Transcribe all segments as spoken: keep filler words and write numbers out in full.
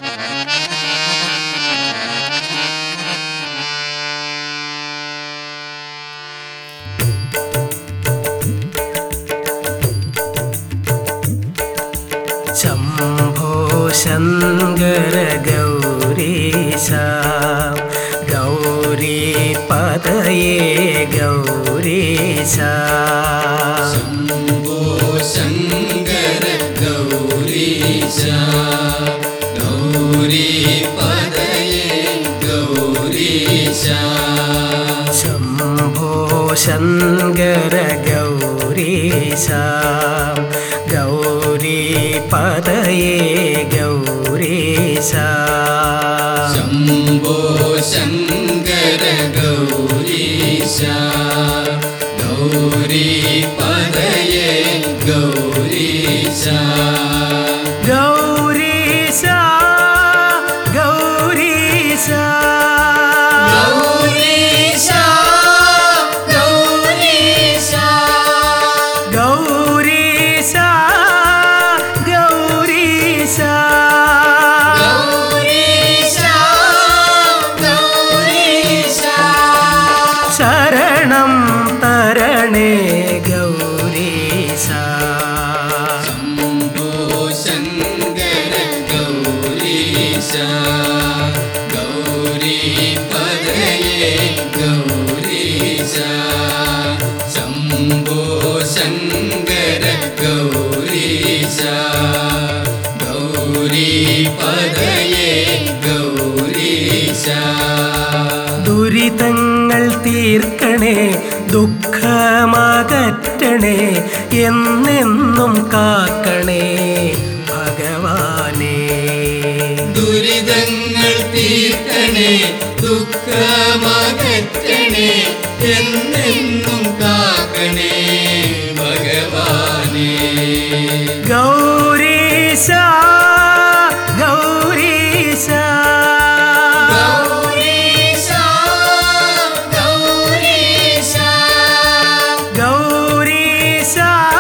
शम्भो शङ्कर गौरीश गौरीपतये गौरीश शम्भो शङ्कर गौरीश गौरीपतये गौरीश शम्भो शङ्कर गौरीश गौरीपतये गौरीश शम्भो शङ्कर गौरीश गौरीपतये गौरीश गौरीश गौरीश गौरीश गौरीश गौरीश गौरीश गौरीश गौरीश शरणं तरणे गौरीश शम्भो शङ्कर गौरीश गौरीपतये गौरीश शम्भो शङ्कर गौरीश गौरीपतये गौरीश ദുരിതങ്ങൾ തീർക്കണേ ദുഃഖമകറ്റണേ എന്നെന്നും കാക്കണേ ഭഗവാനേ ദുരിതങ്ങൾ തീർക്കണേ ദുഃഖമകറ്റണേ എന്നെന്നും കാക്കണേ ഭഗവാനേ ഗൗരീശ ഗൗരീശ ഗൗരീശ ഗൗരീശ ഗൗരീശ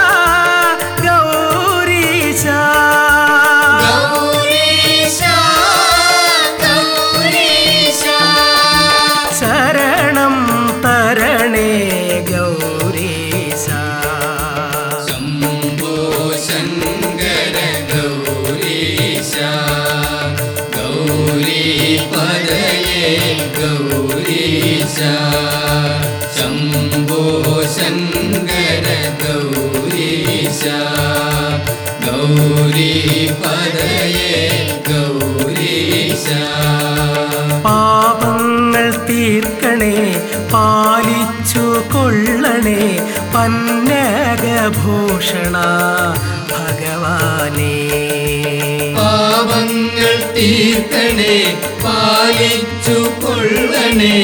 ഗൗരീശ ഗൗരീശ ഗൗരീശ ശരണം തരണേ ഗൗരീശ ശംഭോ ശങ്കര ഗൗരീശ ഗൗരീപതയേ ഗൗരീശ ശംഭോ ശങ്കര ഗൗരീശ ഗൗരീപതയേ ഗൗരീശ പാപങ്ങൾ തീർക്കണേ പാലിച്ചു കൊള്ളണേ പന്നകഭൂഷണ ഭഗവാനേ പാപങ്ങൾ തീർക്കണേ പാലിച്ചു കൊള്ളണേ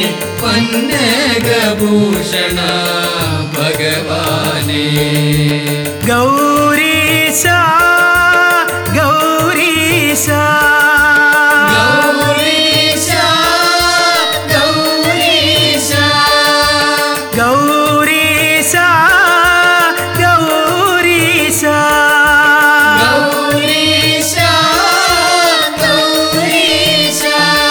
പന്നകഭൂഷണ ഭഗവാനേ ഗൗരീശ ഗൗരീശ ഗൗരീശ ഗൗരീശ ഗൗരീശ ഗൗരീശ ഗൗരീശ ഗൗരീശ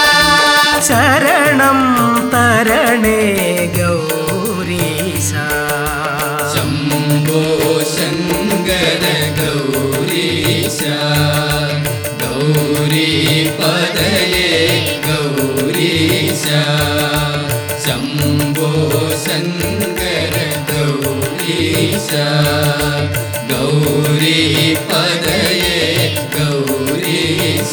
ശരണം തരണേ ഗൗരീശ ശംഭോ ശങ്കര ഗൗരീശ ഗൗരീപതയേ ഗൗരീശ ശംഭോ ശങ്കര ഗൗരീശ ഗൗരീപതയേ ഗൗരീശ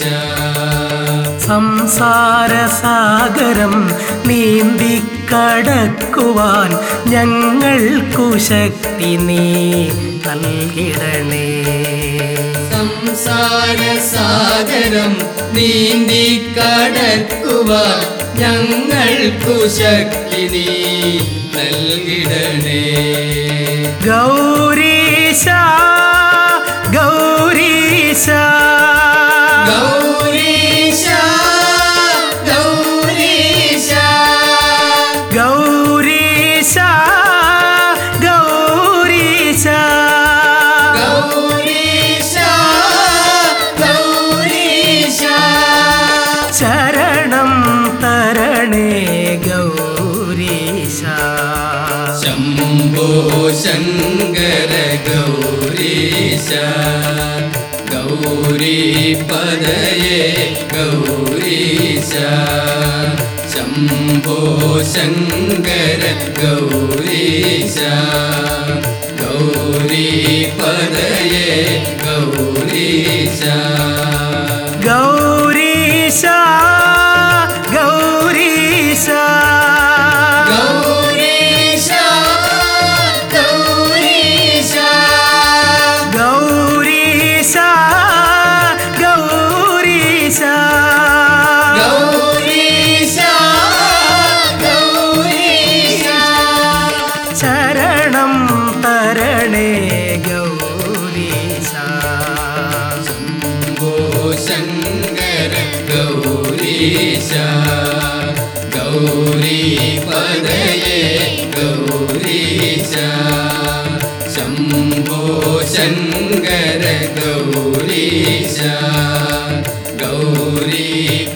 സംസാരസാഗരം നീന്തിക്കടക്കുവാൻ ഞങ്ങൾക്കു ശക്തി നീ നൽകിടണേ സംസാര സാഗരം നീന്തി കടക്കുവാൻ ഞങ്ങൾക്കു ശക്തി നീ നൽകിടണേ ഗൗരീശ ഗൗരീശ ഗൗരീശ ഗൗരീശ ഗൗരീശ ഗൗരീശ ഗൗരീശ ഗൗരീശ ശങ്കര ഗൗരീശ ഗൗരീ പദയേ ഗൗരീശ ശംഭോ ശങ്കര ഗൗരീശ ഗൗരീ പദയേ ഗൗരീശ ഗൗരീശ ഗൗരീശ ഗൗരീശ ഗൗരീശ ഗൗരീശ ഗൗരീശ ഗൗരീശ ഗൗരീശ ശരണം തരണേ ഗൗരീശ ശംഭോ ശങ്കര ഗൗരീശ ഗൗരീ പദയേ ഗൗരീശ ശംഭോ ശങ്കര ഗൗരീശ ഗൗരീ